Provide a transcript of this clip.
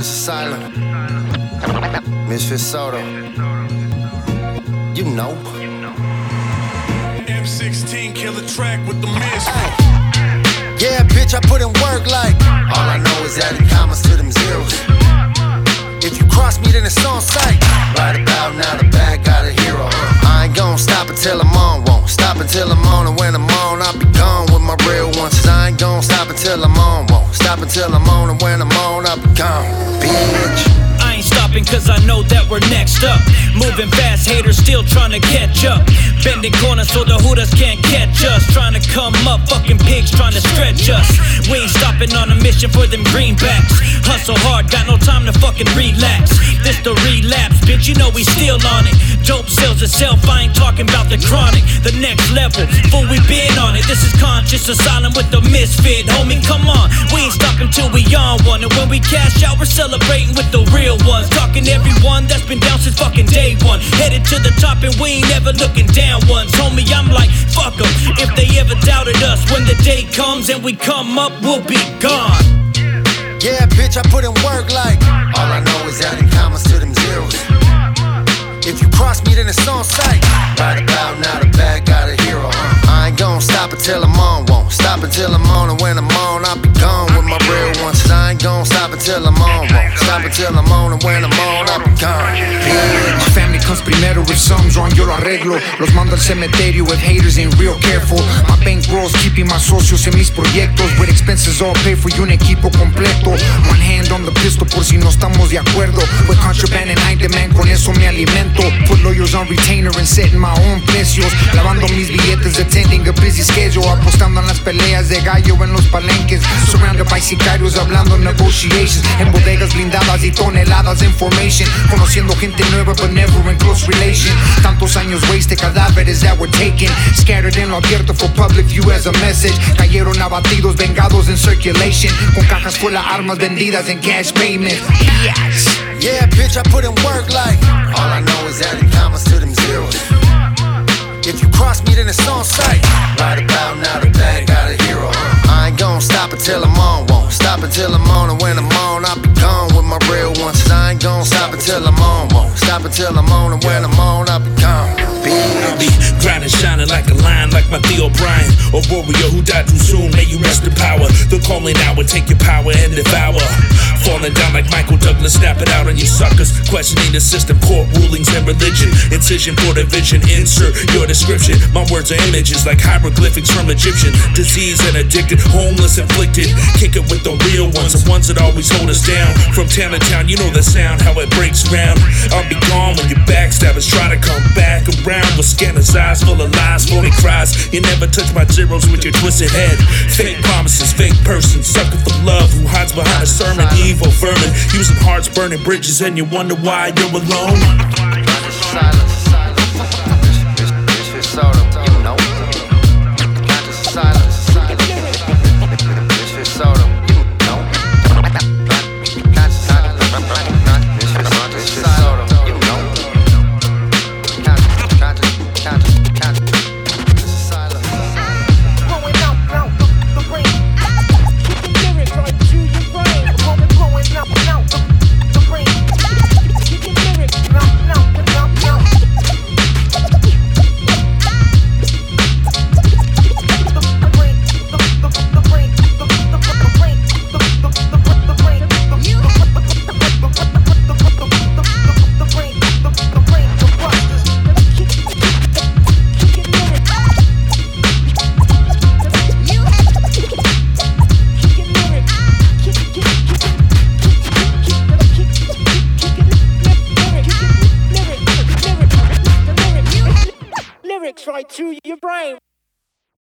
Conscious Asylum, Misfit Soto. You know. M16 kill a track with the Misfit. Yeah, bitch, I put in work like all I know is adding commas to them zeros. If you cross me, then it's on sight. Right about now, the bad got a hero. I ain't gon' stop until I'm on. Won't stop until I'm on. And when I'm on, I'll be gone with my real ones. I ain't gon' stop until I'm on. Won't stop until I'm on. And when I'm on, I'll be gone, bitch. I ain't stopping cause I know that we're next up. Moving fast, haters still trying to catch up. Bending corners so the hooters can't catch us. Trying to come up, fucking pigs trying to stretch us. We ain't stopping on a mission for them greenbacks. Hustle hard, got no time to fucking relax. This the relapse, bitch, you know we still on it. Dope sells itself, I ain't talking about the chronic. The next level, fool, we been on it. This is Conscious Asylum with the Misfit. Homie, come on, we ain't stopping till we on one. And when we cash out, we're celebrating with the real ones. Talking to everyone that's been down since fucking day one. Headed to the top and we ain't ever looking down once. Homie, I'm like, fuck them. If they ever doubted us, when the day comes and we come up, we'll be gone. Yeah, bitch, I put in work like all I know is adding commas to them zeros. If you cross me, then it's on sight. Right about now, the bad got a hero. I ain't gon' stop until I'm on. Won't stop until I'm on. And when I'm on, I'll be gone with my real ones. I ain't gon' stop until I'm on. Won't stop until I'm on. And when I'm on, I'll be gone. My family comes primero, if something's wrong yo lo arreglo. Los mando al cementerio if haters ain't real careful. My bankrolls keeping my socios en mis proyectos. With expenses all paid for y un equipo completo. One hand on the pistol por si no estamos de acuerdo. With contraband and high demand, con eso me alimento. Put lawyers on retainer and setting my own precios. Lavando mis billetes, attending a busy schedule. Apostando en las peleas de gallo en los palenques. Surrounded by sicarios hablando negotiations. En bodegas blindadas y toneladas de information. Conociendo gente nueva but never in close relation. Tantos años wasted, cadáveres that were taken. Scattered en lo abierto for public view as a message. Cayeron abatidos, vengados in circulation. Con cajas full of armas vendidas en cash payment. Yes. Yeah, bitch, I put in work like all I know is adding commas to them zeros. If you cross me, then it's on sight. Right about now, the bad got a hero. I ain't gon' stop until I'm on. Won't stop until I'm on. And when I'm on, I'll be gone with my real ones. I ain't gon' stop until I'm on. Won't stop until I'm on. And when I'm on, I'll be gone. I'll be grinding, shining like a lion, like my Theo Bryan. A warrior who died too soon, may you rest in power. The calling hour, take your power and devour. Falling down like Michael Douglas, snap it out on you suckers. Questioning the system, court rulings and religion. Incision for division, insert your description. My words are images like hieroglyphics from Egyptian. Disease and addicted, homeless, inflicted. Kick it with the real ones, the ones that always hold us down. From town to town, you know the sound, how it breaks ground. I'll be gone when your backstabbers try to come back around. With scanners eyes full of lies, phony cries. You never touch my zeros with your twisted head. Fake promises, fake person, sucker for love who hides behind a sermon. Evil vermin, using hearts, burning bridges, and you wonder why you're alone. Silence. Misfit Soto, you know. Conscious Asylum. Misfit Soto, you know. Conscious Asylum. Misfit Soto, you know. Conscious Asylum. Blowing out the brain. Kicking lyrics right to your brain. Blowing out the brain. Kicking lyrics out. Right to your brain.